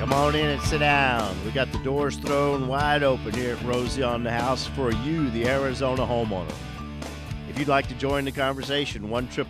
Come on in and sit down. We got the doors thrown wide open here at Rosie on the House for you, the Arizona homeowner. If you'd like to join the conversation,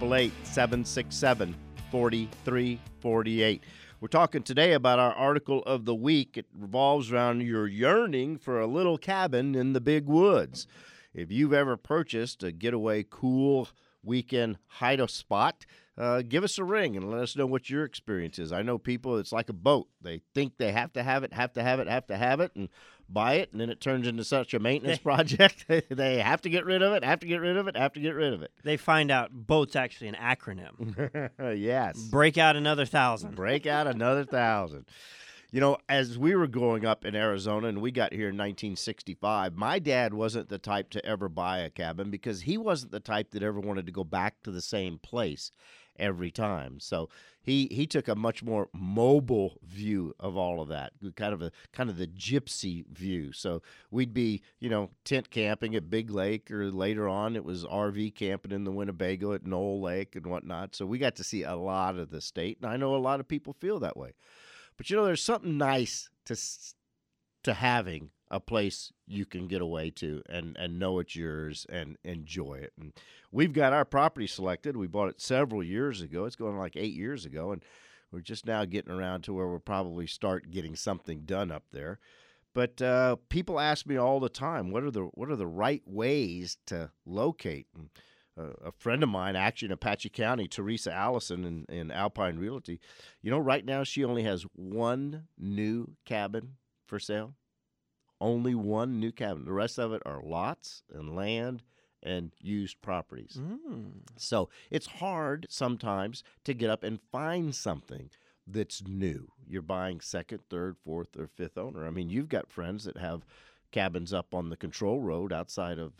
1-888-767-4348. We're talking today about our article of the week. It revolves around your yearning for a little cabin in the big woods. If you've ever purchased a getaway, cool weekend hideout spot, give us a ring and let us know what your experience is. I know people, it's like a boat. They think they have to have it, and buy it, and then it turns into such a maintenance project. They have to get rid of it. They find out boat's actually an acronym. Yes. Break out another 1,000. Break out another 1,000. You know, as we were growing up in Arizona, and we got here in 1965, my dad wasn't the type to ever buy a cabin because he wasn't the type that ever wanted to go back to the same place every time. So he took a much more mobile view of all of that, kind of the gypsy view. So we'd be, tent camping at Big Lake, or later on it was RV camping in the Winnebago at Knoll Lake and whatnot. So we got to see a lot of the state, and I know a lot of people feel that way. But, there's something nice to having a place you can get away to and know it's yours and enjoy it. And we've got our property selected. We bought it several years ago. It's going like 8 years ago, and we're just now getting around to where we'll probably start getting something done up there. But people ask me all the time, what are the right ways to locate? And a friend of mine, actually in Apache County, Teresa Allison in Alpine Realty, right now she only has one new cabin for sale. Only one new cabin. The rest of it are lots and land and used properties. So it's hard sometimes to get up and find something that's new. You're buying second, third, fourth, or fifth owner. I mean, you've got friends that have cabins up on the Control Road outside of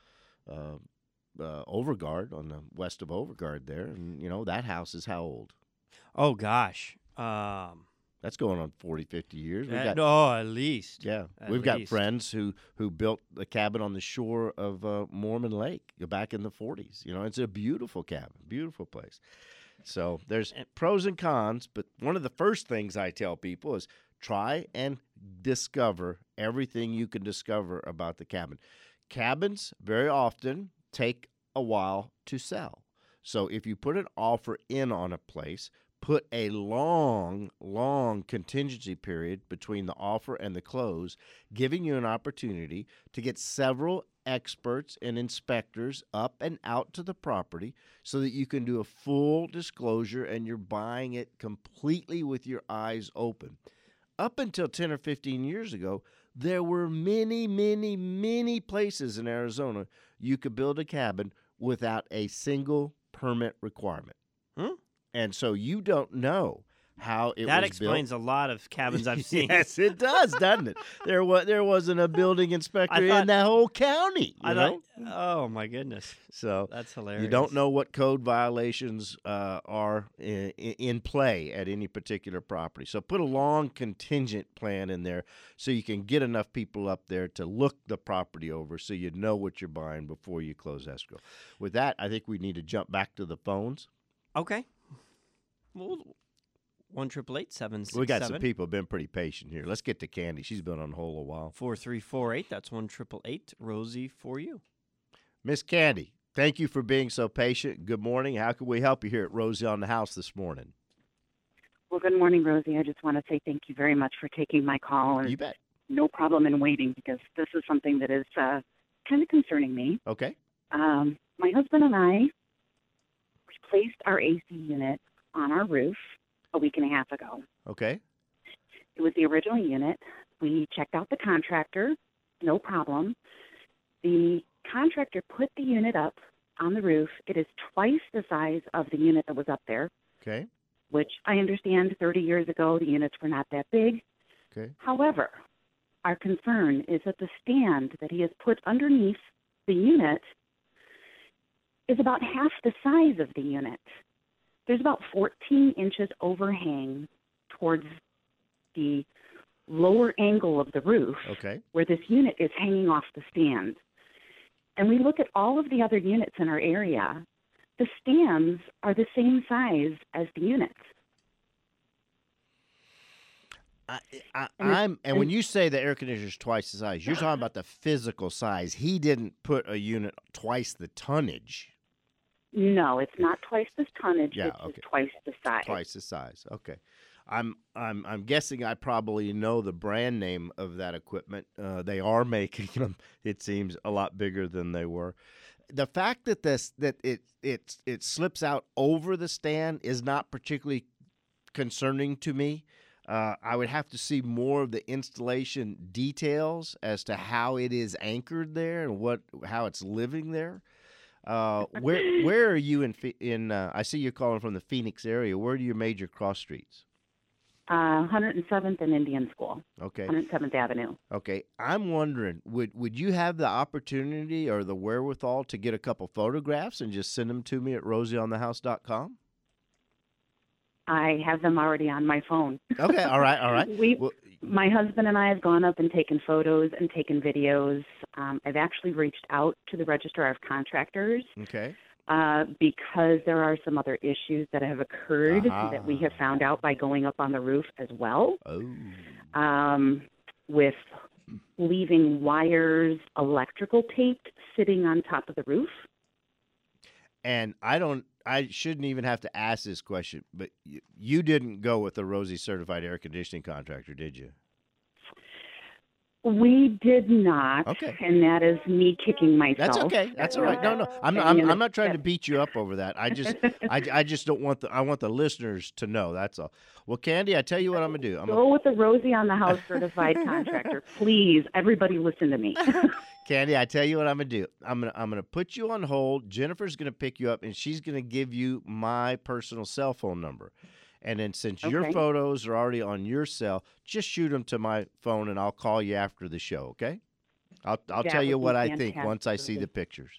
Overguard, on the west of Overguard there, and that house is how old? Oh gosh, that's going on 40, 50 years. At least. Yeah, we've got friends who built a cabin on the shore of Mormon Lake back in the 40s. It's a beautiful cabin, beautiful place. So there's pros and cons, but one of the first things I tell people is try and discover everything you can discover about the cabin. Cabins very often take a while to sell. So if you put an offer in on a place, put a long contingency period between the offer and the close, giving you an opportunity to get several experts and inspectors up and out to the property so that you can do a full disclosure and you're buying it completely with your eyes open. Up until 10 or 15 years ago, there were many places in Arizona you could build a cabin without a single permit requirement. And so you don't know how it was built. That explains a lot of cabins I've seen. Yes, it does, doesn't it? There wasn't a building inspector in that whole county. Oh, my goodness. So that's hilarious. You don't know what code violations are in play at any particular property. So put a long contingent plan in there so you can get enough people up there to look the property over so you know what you're buying before you close escrow. With that, I think we need to jump back to the phones. Okay. Well, 1-888-767. We got some people been pretty patient here. Let's get to Candy. She's been on hold a while. 4348. That's 1-888 Rosie for you. Miss Candy, thank you for being so patient. Good morning. How can we help you here at Rosie on the House this morning? Well, good morning, Rosie. I just want to say thank you very much for taking my call. You bet. No problem in waiting because this is something that is kind of concerning me. Okay. My husband and I replaced our AC unit on our roof a week and a half ago. Okay. It was the original unit. We checked out the contractor, no problem. The contractor put the unit up on the roof. It is twice the size of the unit that was up there. Okay. Which I understand 30 years ago the units were not that big. Okay. However, our concern is that the stand that he has put underneath the unit is about half the size of the unit. There's about 14 inches overhang towards the lower angle of the roof where this unit is hanging off the stand. And we look at all of the other units in our area. The stands are the same size as the units. And when you say the air conditioner is twice the size, you're talking about the physical size. He didn't put a unit twice the tonnage. No, it's not twice the tonnage. Yeah, it's okay. just twice the size. Twice the size. Okay. I'm guessing I probably know the brand name of that equipment. They are making them. It seems a lot bigger than they were. The fact that it slips out over the stand is not particularly concerning to me. I would have to see more of the installation details as to how it is anchored there and how it's living there. Where are you in? I see you're calling from the Phoenix area. Where are your major cross streets? 107th and Indian School. Okay. 107th Avenue. Okay. I'm wondering, would you have the opportunity or the wherewithal to get a couple photographs and just send them to me at rosieonthehouse.com? I have them already on my phone. Okay. All right. My husband and I have gone up and taken photos and taken videos. I've actually reached out to the Registrar of Contractors. Okay. Because there are some other issues that have occurred that we have found out by going up on the roof as well. Oh. With leaving wires, electrical taped, sitting on top of the roof. And I shouldn't even have to ask this question, but you didn't go with a Rosie certified air conditioning contractor, did you? We did not, okay. And that is me kicking myself. That's okay. That's all right. No, I'm not trying to beat you up over that. I just don't want I want the listeners to know. That's all. Well, Candy, I tell you what I'm gonna do. Go with the Rosie on the House certified contractor, please. Everybody, listen to me. Candy, I tell you what I'm gonna do. I'm gonna put you on hold. Jennifer's gonna pick you up, and she's gonna give you my personal cell phone number. And then since your photos are already on your cell, just shoot them to my phone, and I'll call you after the show, okay? I'll tell you what I think once I see the pictures.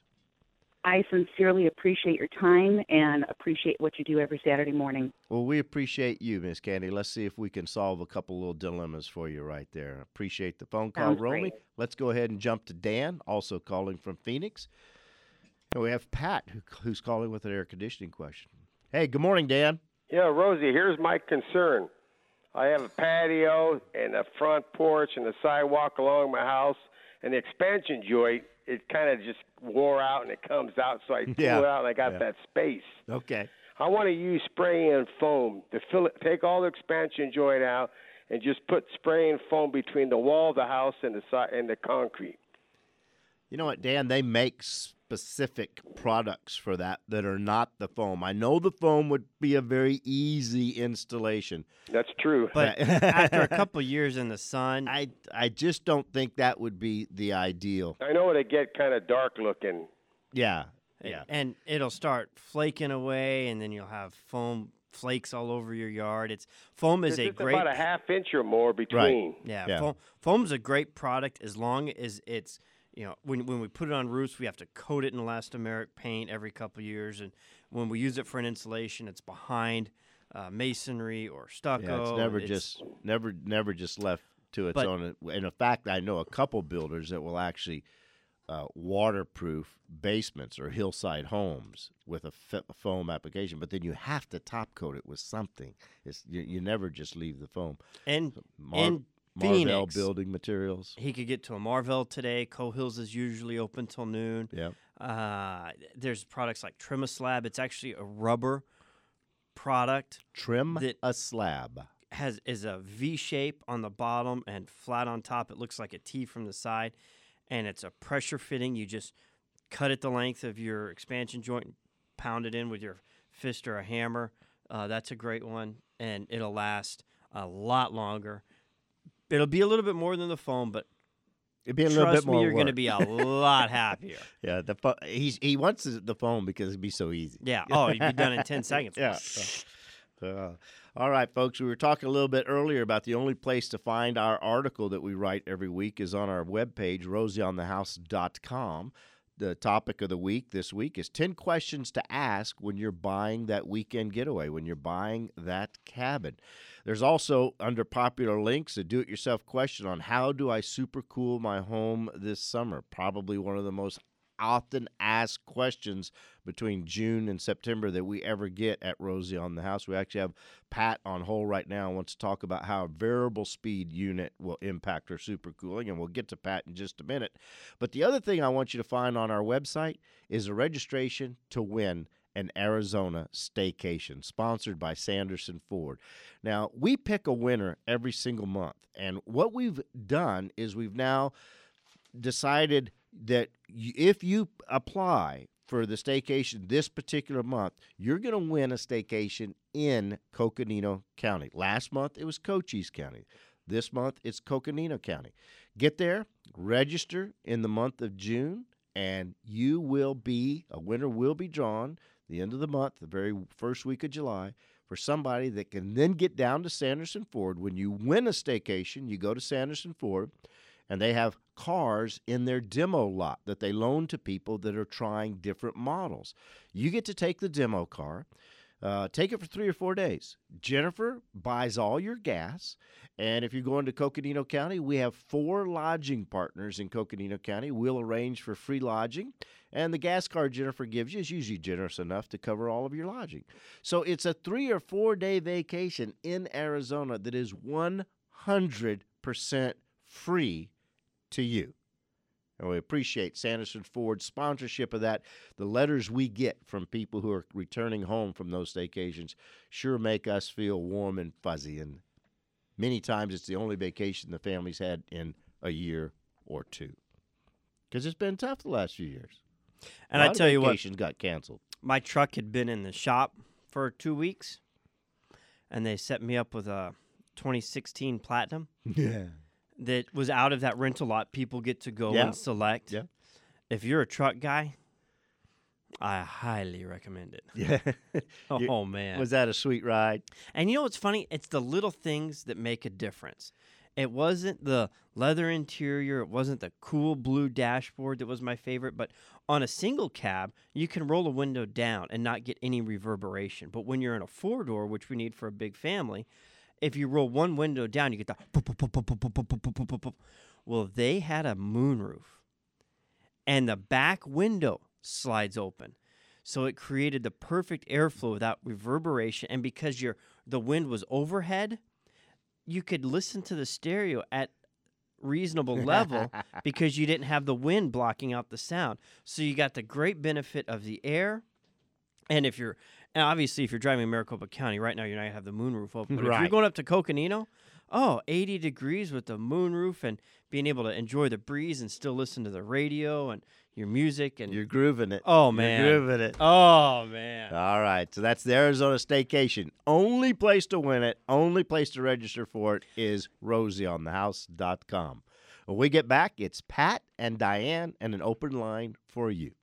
I sincerely appreciate your time and appreciate what you do every Saturday morning. Well, we appreciate you, Miss Candy. Let's see if we can solve a couple little dilemmas for you right there. Appreciate the phone call, Romy. Let's go ahead and jump to Dan, also calling from Phoenix. And we have Pat, who's calling with an air conditioning question. Hey, good morning, Dan. Yeah, Rosie, here's my concern. I have a patio and a front porch and a sidewalk along my house, and the expansion joint, it kind of just wore out and it comes out, so I pull it out and I got that space. Okay. I want to use spray-in foam to fill it, take all the expansion joint out and just put spray-in foam between the wall of the house and the concrete. You know what, Dan? They make specific products for that are not the foam. I know the foam would be a very easy installation. That's true. But after a couple years in the sun, I just don't think that would be the ideal. I know it'd get kind of dark looking. Yeah. And it'll start flaking away, and then you'll have foam flakes all over your yard. Foam is about a half inch or more between. Right. Yeah. Foam's a great product as long as it's. You know, when we put it on roofs, we have to coat it in elastomeric paint every couple of years, and when we use it for an insulation, it's behind masonry or stucco. Yeah, it's never just left to its own. And in fact, I know a couple builders that will actually waterproof basements or hillside homes with a foam application, but then you have to top coat it with something. You never just leave the foam. And Marvell Phoenix, building materials. He could get to a Marvell today. Cohills is usually open till noon. Yeah. There's products like Trim a Slab. It's actually a rubber product. Trim a Slab is a V shape on the bottom and flat on top. It looks like a T from the side, and it's a pressure fitting. You just cut it the length of your expansion joint and pound it in with your fist or a hammer. That's a great one, and it'll last a lot longer. It'll be a little bit more than the foam, but it'd be a little bit more. Trust me, you're going to be a lot happier. Yeah, he wants the foam because it'd be so easy. Yeah. Oh, you'd be done in 10 seconds. Yeah. All right, folks. We were talking a little bit earlier about the only place to find our article that we write every week is on our webpage, rosieonthehouse.com. The topic of the week this week is 10 questions to ask when you're buying that weekend getaway, when you're buying that cabin. There's also, under popular links, a do-it-yourself question on how do I super cool my home this summer. Probably one of the most often asked questions between June and September that we ever get at Rosie on the House. We actually have Pat on hold right now and wants to talk about how a variable speed unit will impact our supercooling, and we'll get to Pat in just a minute. But the other thing I want you to find on our website is a registration to win an Arizona staycation, sponsored by Sanderson Ford. Now, we pick a winner every single month, and what we've done is we've now decided that if you apply for the staycation this particular month, you're going to win a staycation in Coconino County. Last month, it was Cochise County. This month, it's Coconino County. Get there, register in the month of June, and a winner will be drawn the end of the month, the very first week of July, for somebody that can then get down to Sanderson Ford. When you win a staycation, you go to Sanderson Ford, and they have cars in their demo lot that they loan to people that are trying different models. You get to take the demo car, take it for 3 or 4 days. Jennifer buys all your gas, and if you're going to Coconino County, we have 4 lodging partners in Coconino County. We'll arrange for free lodging, and the gas card Jennifer gives you is usually generous enough to cover all of your lodging. So it's a 3 or 4 day vacation in Arizona that is 100% free to you. And we appreciate Sanderson Ford's sponsorship of that. The letters we get from people who are returning home from those staycations sure make us feel warm and fuzzy. And many times it's the only vacation the family's had in a year or two. Because it's been tough the last few years. And I tell you what, vacations got canceled. my truck had been in the shop for 2 weeks, and they set me up with a 2016 Platinum. Yeah. That was out of that rental lot. People get to go Yeah. and select. Yeah. If you're a truck guy, I highly recommend it. Yeah. Oh, man. Was that a sweet ride? And you know what's funny? It's the little things that make a difference. It wasn't the leather interior. It wasn't the cool blue dashboard that was my favorite. But on a single cab, you can roll a window down and not get any reverberation. But when you're in a 4-door, which we need for a big family, if you roll one window down, you get the well, they had a moonroof, and the back window slides open. So it created the perfect airflow without reverberation. And because the wind was overhead, you could listen to the stereo at reasonable level because you didn't have the wind blocking out the sound. So you got the great benefit of the air. And obviously, if you're driving Maricopa County right now, you're not going to have the moonroof open. But if you're going up to Coconino, 80 degrees with the moonroof and being able to enjoy the breeze and still listen to the radio and your music. And You're grooving it. Oh, man. You're grooving it. Oh, man. All right. So that's the Arizona Staycation. Only place to win it, only place to register for it is rosieonthehouse.com. When we get back, it's Pat and Diane and an open line for you.